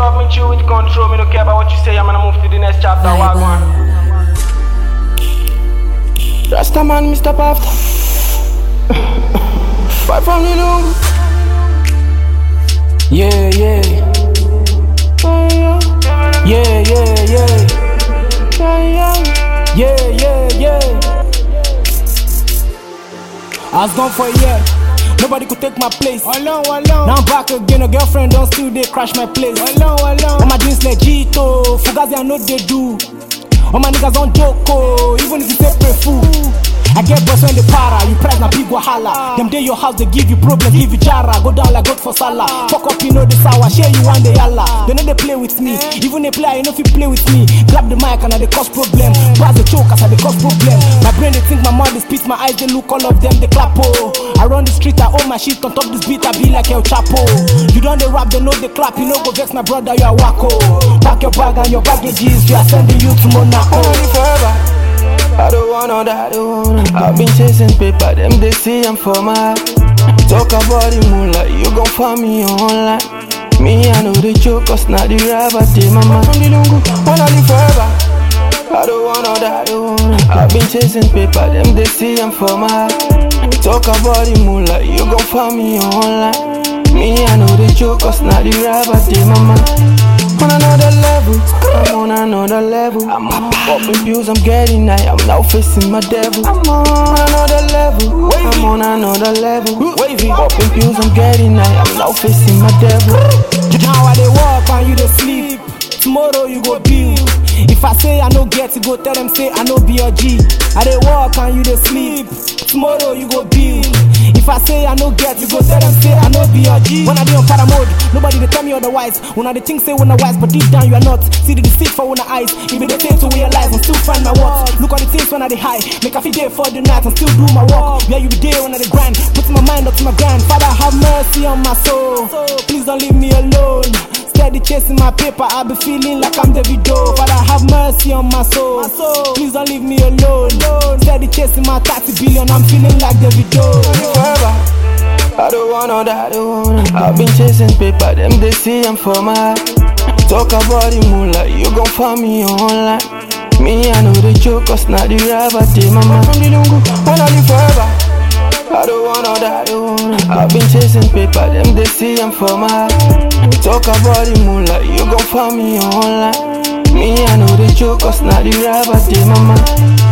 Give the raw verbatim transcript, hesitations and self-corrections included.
have me chill with control. Me don't care about what you say. I'm gonna move to the next chapter. Wagwan. Rasta man, Mister Pafta. Fight from the long. Yeah, yeah. Yeah, yeah, yeah. Yeah, yeah, yeah. I was gone for a year. Nobody could take my place. Alone, alone. Now I'm back again. A girlfriend don't still they crash my place. Alone, alone. All my dreams legito. Fugazi I know they do. All my niggas on Joko. Even if you say pray fool. I get boys when they para, you price na big wahala. Them day your house they give you problems, give you jara. Go down like God for Salah. Fuck up, you know the sour, share you one day yalla. They know they play with me, even they play, you know if you play with me. Grab the mic and I they cause problem. Brass the choke as I they cause problem. My brain they think my mouth they spit, my eyes they look, all of them they clap oh. I run the street, I own my shit on top this beat, I be like El Chapo. You don't they rap, they know they clap, you know go vex my brother, you are wacko. Pack your bag and your baggages, we are sending you to Monaco. Forever. I don't wanna die, I don't wanna die. I've been chasing paper, them they see I'm for my talk about the moonlight, you gon' find me online. Me, I know the joke, cause not the rapper, take my mind from the lungu, wanna live forever. I don't wanna die, I don't wanna die. I've been chasing paper, them they see I'm for my talk about the moonlight, you gon' find me online. Me, I know the joke, cause not the rapper, take my mind. On another level, I'm on another level. I'm popping pills, I'm getting high, I'm now facing my devil. I'm on another level, I'm on another level. Popping pills, I'm getting high, I'm now facing my devil. Now I they walk and you they sleep. Tomorrow you go build. If I say I no get to go tell them say I no be a G. I they walk and you they sleep. Tomorrow you go build. If I say I no get, you go tell them say I no be a G. When I be on para mode, nobody they tell me otherwise. When I they think say when I wise, but deep down you are not. See the deceit for when I eyes. If they fail to realize and still find my words. Look at the things when I they high. Make a few day for the night and still do my work. Yeah, you be there when I they grind. Putting my mind up to my grind. Father have mercy on my soul. Please don't leave me alone. Steady chasing my paper, I be feeling like I'm Davido. Father have mercy on my soul. Please don't leave me alone. Steady chasing my thirty billion, I'm feeling like Davido. Forever, I don't wanna die, I don't wanna die. I've been chasing paper, them they see I'm for my talk about the moonlight, you gon' find me online. Me, I know the joke, cause not the rapper, take my mind from the lungu, wanna live forever. I don't wanna die, I don't wanna die. I've been chasing paper, them they see I'm for my talk about the moonlight, you gon' find me online. Me, I know the joke, cause not the rapper, take my mind.